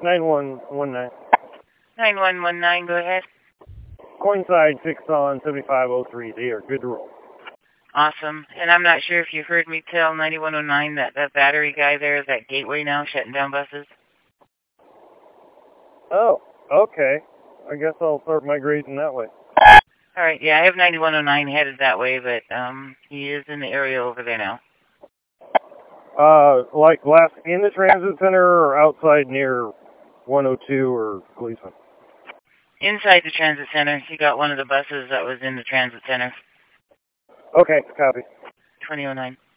9119. 9119, go ahead. Coinside 6 on 7503. They are good to roll. Awesome. And I'm not sure if you heard me tell 9109 that battery guy there is at Gateway now, shutting down buses. Oh, okay. I guess I'll start migrating that way. All right, yeah, I have 9109 headed that way, but he is in the area over there now. Like last in the transit center or outside near 102 or Gleason? Inside the transit center. He got one of the buses that was in the transit center. Okay, copy. 2009.